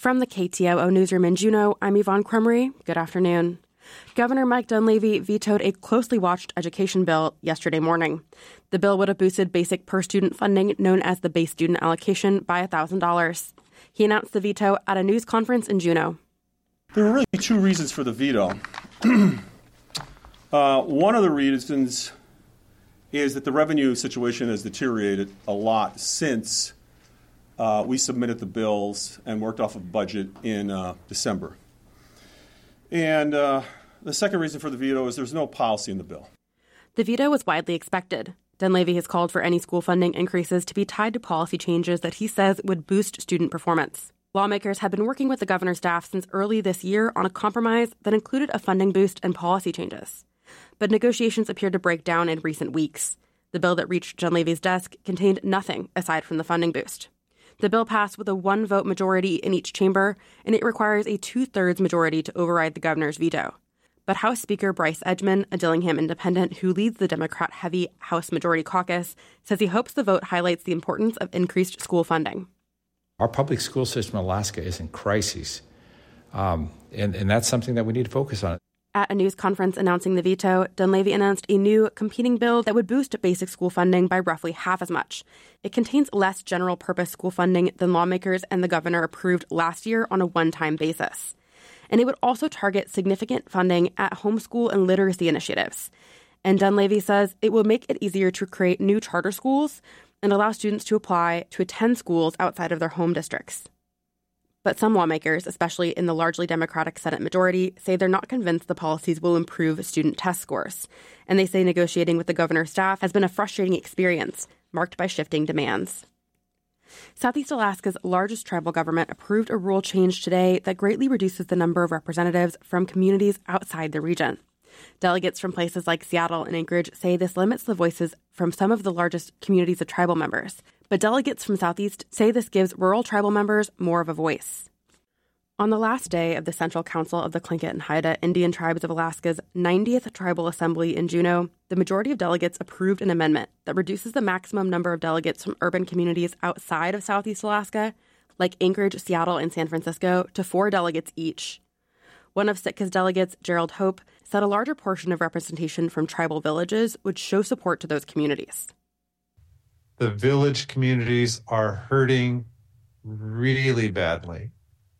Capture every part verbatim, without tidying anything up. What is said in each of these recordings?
From the K T O O newsroom in Juneau, I'm Yvonne Crumry. Good afternoon. Governor Mike Dunleavy vetoed a closely watched education bill yesterday morning. The bill would have boosted basic per-student funding known as the base student allocation by one thousand dollars. He announced the veto at a news conference in Juneau. There are really two reasons for the veto. uh, one of the reasons is that the revenue situation has deteriorated a lot since uh, we submitted the bills and worked off of budget in uh, December. And uh, the second reason for the veto is there's no policy in the bill. The veto was widely expected. Dunleavy has called for any school funding increases to be tied to policy changes that he says would boost student performance. Lawmakers have been working with the governor's staff since early this year on a compromise that included a funding boost and policy changes. But negotiations appeared to break down in recent weeks. The bill that reached Dunleavy's desk contained nothing aside from the funding boost. The bill passed with a one-vote majority in each chamber, and it requires a two-thirds majority to override the governor's veto. But House Speaker Bryce Edgman, a Dillingham independent who leads the Democrat-heavy House Majority Caucus, says he hopes the vote highlights the importance of increased school funding. Our public school system in Alaska is in crisis, um, and, and that's something that we need to focus on. At a news conference announcing the veto, Dunleavy announced a new competing bill that would boost basic school funding by roughly half as much. It contains less general-purpose school funding than lawmakers and the governor approved last year on a one-time basis. And it would also target significant funding at homeschool and literacy initiatives. And Dunleavy says it will make it easier to create new charter schools and allow students to apply to attend schools outside of their home districts. But some lawmakers, especially in the largely Democratic Senate majority, say they're not convinced the policies will improve student test scores. And they say negotiating with the governor's staff has been a frustrating experience, marked by shifting demands. Southeast Alaska's largest tribal government approved a rule change today that greatly reduces the number of representatives from communities outside the region. Delegates from places like Seattle and Anchorage say this limits the voices from some of the largest communities of tribal members. But delegates from Southeast say this gives rural tribal members more of a voice. On the last day of the Central Council of the Tlingit and Haida Indian Tribes of Alaska's ninetieth Tribal Assembly in Juneau, the majority of delegates approved an amendment that reduces the maximum number of delegates from urban communities outside of Southeast Alaska, like Anchorage, Seattle, and San Francisco, to four delegates each. One of Sitka's delegates, Gerald Hope, said a larger portion of representation from tribal villages would show support to those communities. The village communities are hurting really badly.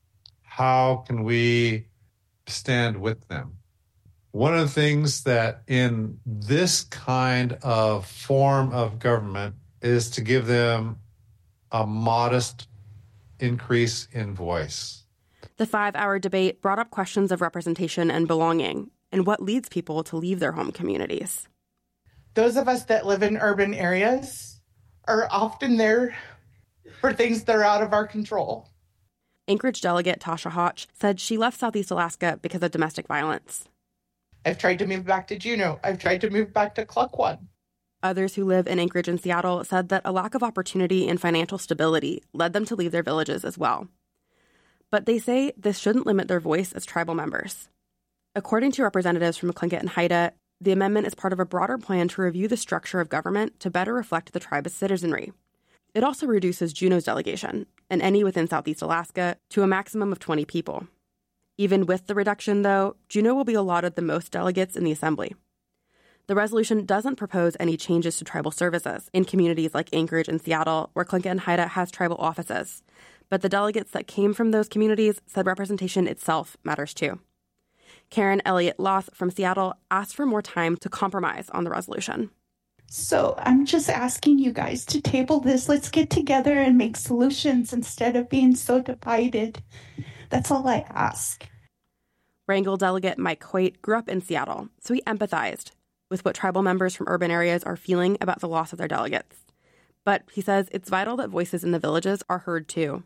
How can we stand with them? One of the things that in this kind of form of government is to give them a modest increase in voice. The five-hour debate brought up questions of representation and belonging, and what leads people to leave their home communities. Those of us that live in urban areas are often there for things that are out of our control. Anchorage delegate Tasha Hotch said she left Southeast Alaska because of domestic violence. I've tried to move back to Juneau. I've tried to move back to Klukwan. Others who live in Anchorage and Seattle said that a lack of opportunity and financial stability led them to leave their villages as well. But they say this shouldn't limit their voice as tribal members. According to representatives from Tlingit and Haida, the amendment is part of a broader plan to review the structure of government to better reflect the tribe's citizenry. It also reduces Juneau's delegation, and any within Southeast Alaska, to a maximum of twenty people. Even with the reduction, though, Juneau will be allotted the most delegates in the assembly. The resolution doesn't propose any changes to tribal services in communities like Anchorage and Seattle, where Tlingit and Haida has tribal offices. But the delegates that came from those communities said representation itself matters too. Karen Elliott Loth from Seattle asked for more time to compromise on the resolution. So I'm just asking you guys to table this. Let's get together and make solutions instead of being so divided. That's all I ask. Wrangell delegate Mike Hoyt grew up in Seattle, so he empathized with what tribal members from urban areas are feeling about the loss of their delegates. But he says it's vital that voices in the villages are heard too.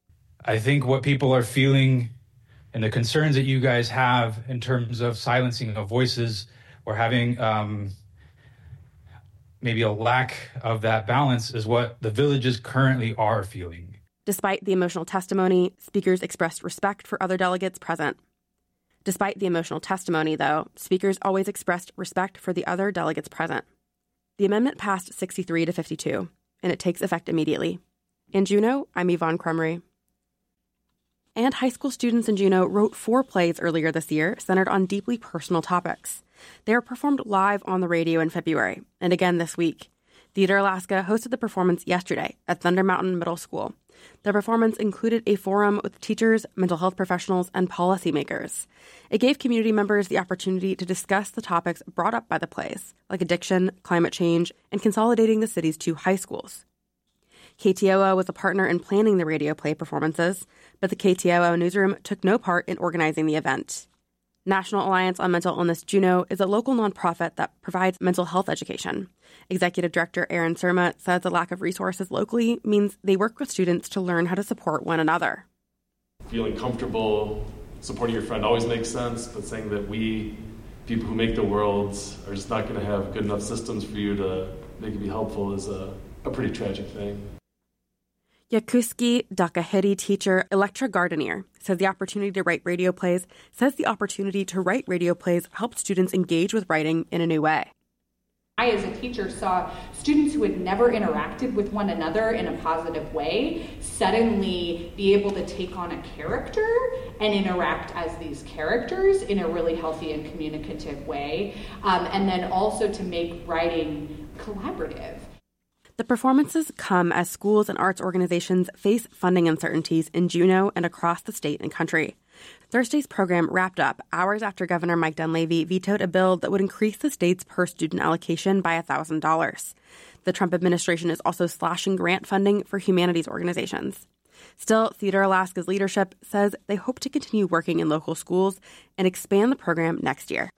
I think what people are feeling and the concerns that you guys have in terms of silencing of voices or having um, maybe a lack of that balance is what the villages currently are feeling. Despite the emotional testimony, speakers expressed respect for other delegates present. Despite the emotional testimony, though, speakers always expressed respect for the other delegates present. The amendment passed sixty-three to fifty-two, and it takes effect immediately. In Juneau, I'm Yvonne Crumry. And high school students in Juneau wrote four plays earlier this year centered on deeply personal topics. They were performed live on the radio in February, and again this week. Theater Alaska hosted the performance yesterday at Thunder Mountain Middle School. The performance included a forum with teachers, mental health professionals, and policymakers. It gave community members the opportunity to discuss the topics brought up by the plays, like addiction, climate change, and consolidating the city's two high schools. K T O O was a partner in planning the radio play performances, but the K T O O newsroom took no part in organizing the event. National Alliance on Mental Illness Juneau is a local nonprofit that provides mental health education. Executive Director Aaron Surma says the lack of resources locally means they work with students to learn how to support one another. Feeling comfortable supporting your friend always makes sense, but saying that we, people who make the world, are just not going to have good enough systems for you to make it be helpful is a, a pretty tragic thing. Yakuski Dakahiri teacher Electra Gardenier says the opportunity to write radio plays says the opportunity to write radio plays helped students engage with writing in a new way. I, as a teacher, saw students who had never interacted with one another in a positive way suddenly be able to take on a character and interact as these characters in a really healthy and communicative way, um, and then also to make writing collaborative. The performances come as schools and arts organizations face funding uncertainties in Juneau and across the state and country. Thursday's program wrapped up hours after Governor Mike Dunleavy vetoed a bill that would increase the state's per-student allocation by one thousand dollars. The Trump administration is also slashing grant funding for humanities organizations. Still, Theater Alaska's leadership says they hope to continue working in local schools and expand the program next year.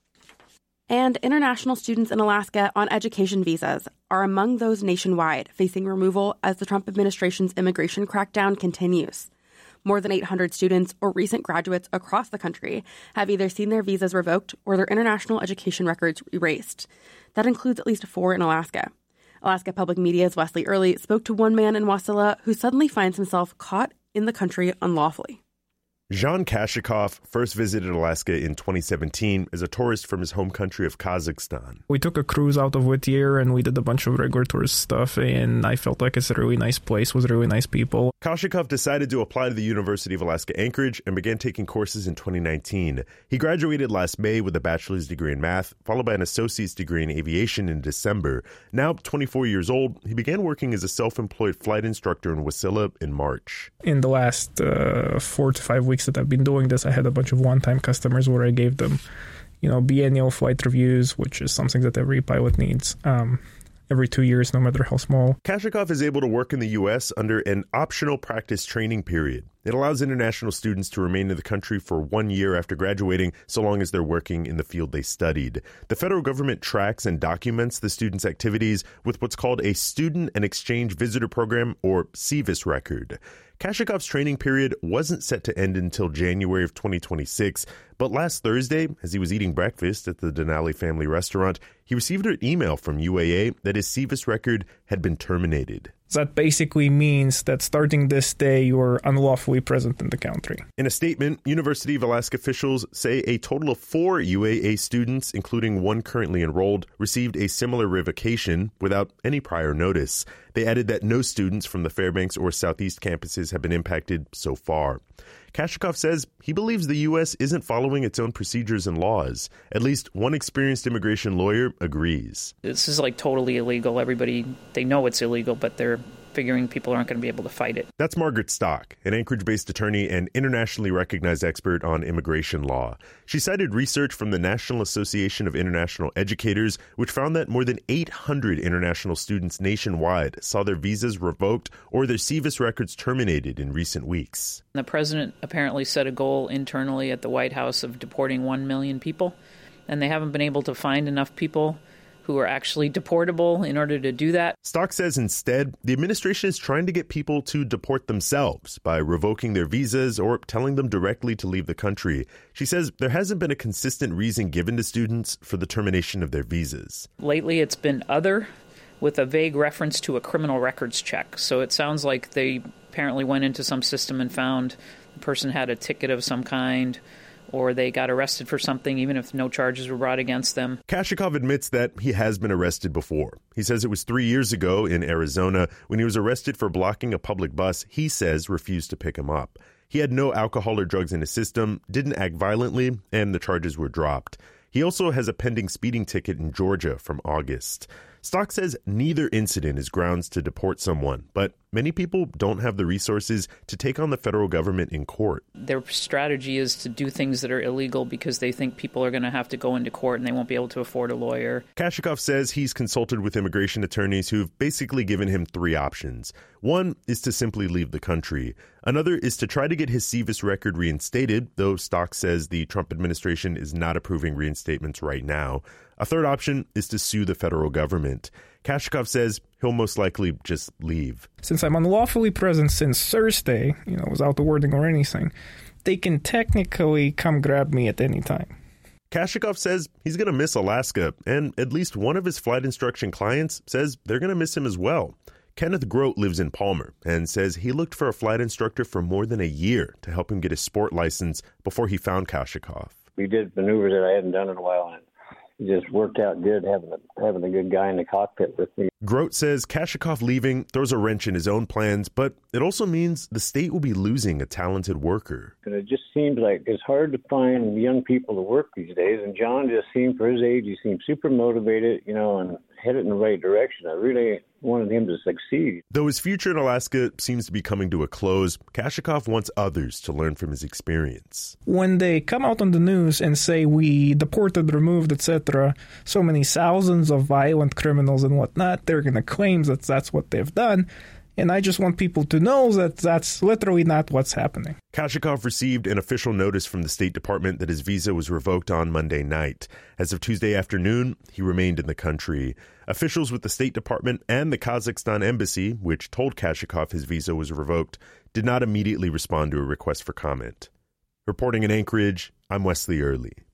And international students in Alaska on education visas are among those nationwide facing removal as the Trump administration's immigration crackdown continues. More than eight hundred students or recent graduates across the country have either seen their visas revoked or their international education records erased. That includes at least four in Alaska. Alaska Public Media's Wesley Early spoke to one man in Wasilla who suddenly finds himself caught in the country unlawfully. Zhan Kashikov first visited Alaska in twenty seventeen as a tourist from his home country of Kazakhstan. We took a cruise out of Whittier and we did a bunch of regular tourist stuff, and I felt like it's a really nice place with really nice people. Kashikov decided to apply to the University of Alaska Anchorage and began taking courses in twenty nineteen. He graduated last May with a bachelor's degree in math, followed by an associate's degree in aviation in December. Now, twenty-four years old, he began working as a self-employed flight instructor in Wasilla in March. In the last uh, four to five weeks that I've been doing this, I had a bunch of one-time customers where I gave them, you know, biennial flight reviews, which is something that every pilot needs um, every two years, no matter how small. Kashikov is able to work in the U S under an optional practice training period. It allows international students to remain in the country for one year after graduating, so long as they're working in the field they studied. The federal government tracks and documents the students' activities with what's called a Student and Exchange Visitor Program, or S E V I S record. Kashikov's training period wasn't set to end until January of twenty twenty-six, but last Thursday, as he was eating breakfast at the Denali family restaurant, he received an email from U A A that his S E V I S record had been terminated. That basically means that starting this day, you are unlawfully present in the country. In a statement, University of Alaska officials say a total of four U A A students, including one currently enrolled, received a similar revocation without any prior notice. They added that no students from the Fairbanks or Southeast campuses have been impacted so far. Kashikov says he believes the U S isn't following its own procedures and laws. At least one experienced immigration lawyer agrees. This is like totally illegal. Everybody, they know it's illegal, but they're figuring people aren't going to be able to fight it. That's Margaret Stock, an Anchorage-based attorney and internationally recognized expert on immigration law. She cited research from the National Association of International Educators, which found that more than eight hundred international students nationwide saw their visas revoked or their S E V I S records terminated in recent weeks. The president apparently set a goal internally at the White House of deporting one million people, and they haven't been able to find enough people who are actually deportable in order to do that. Stock says instead, the administration is trying to get people to deport themselves by revoking their visas or telling them directly to leave the country. She says there hasn't been a consistent reason given to students for the termination of their visas. Lately, it's been other, with a vague reference to a criminal records check. So it sounds like they apparently went into some system and found the person had a ticket of some kind, or they got arrested for something, even if no charges were brought against them. Kashikov admits that he has been arrested before. He says it was three years ago in Arizona when he was arrested for blocking a public bus he says refused to pick him up. He had no alcohol or drugs in his system, didn't act violently, and the charges were dropped. He also has a pending speeding ticket in Georgia from August. Stock says neither incident is grounds to deport someone, but many people don't have the resources to take on the federal government in court. Their strategy is to do things that are illegal because they think people are going to have to go into court and they won't be able to afford a lawyer. Kashikoff says he's consulted with immigration attorneys who've basically given him three options. One is to simply leave the country. Another is to try to get his C V I S record reinstated, though Stock says the Trump administration is not approving reinstatements right now. A third option is to sue the federal government. Kashikoff says he'll most likely just leave. Since I'm unlawfully present since Thursday, you know, without the wording or anything, they can technically come grab me at any time. Kashikoff says he's going to miss Alaska, and at least one of his flight instruction clients says they're going to miss him as well. Kenneth Grote lives in Palmer and says he looked for a flight instructor for more than a year to help him get his sport license before he found Kashikoff. We did maneuvers that I hadn't done in a while, and it just worked out good having a, having a good guy in the cockpit with me. Grote says Kashikoff leaving throws a wrench in his own plans, but it also means the state will be losing a talented worker. And it just seems like it's hard to find young people to work these days, and John just seemed, for his age, he seemed super motivated, you know, and headed in the right direction. I really wanted him to succeed. Though his future in Alaska seems to be coming to a close, Kashikoff wants others to learn from his experience. When they come out on the news and say we deported, removed, et cetera, so many thousands of violent criminals and whatnot, they're going to claim that that's what they've done. And I just want people to know that that's literally not what's happening. Kashikoff received an official notice from the State Department that his visa was revoked on Monday night. As of Tuesday afternoon, he remained in the country. Officials with the State Department and the Kazakhstan embassy, which told Kashikoff his visa was revoked, did not immediately respond to a request for comment. Reporting in Anchorage, I'm Wesley Early.